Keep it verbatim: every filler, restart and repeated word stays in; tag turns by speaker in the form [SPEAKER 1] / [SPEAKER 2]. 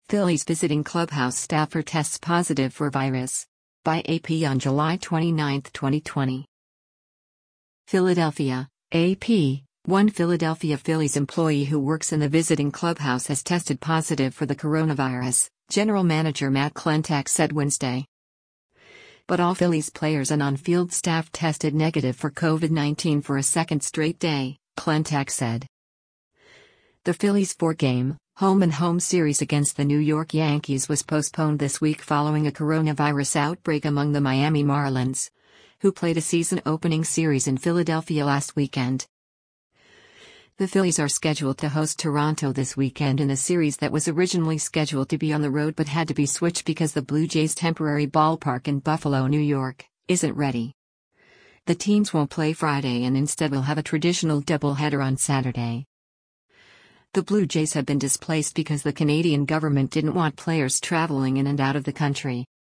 [SPEAKER 1] Phillies visiting clubhouse staffer tests positive for virus. By A P on July twenty-ninth, twenty twenty. Philadelphia, A P. One Philadelphia Phillies employee who works in the visiting clubhouse has tested positive for the coronavirus, General Manager Matt Klentak said Wednesday. But all Phillies players and on-field staff tested negative for COVID nineteen for a second straight day, Klentak said. The Phillies' four-game, home-and-home series against the New York Yankees was postponed this week following a coronavirus outbreak among the Miami Marlins, who played a season-opening series in Philadelphia last weekend. The Phillies are scheduled to host Toronto this weekend in a series that was originally scheduled to be on the road but had to be switched because the Blue Jays' temporary ballpark in Buffalo, New York, isn't ready. The teams won't play Friday and instead will have a traditional doubleheader on Saturday. The Blue Jays have been displaced because the Canadian government didn't want players traveling in and out of the country.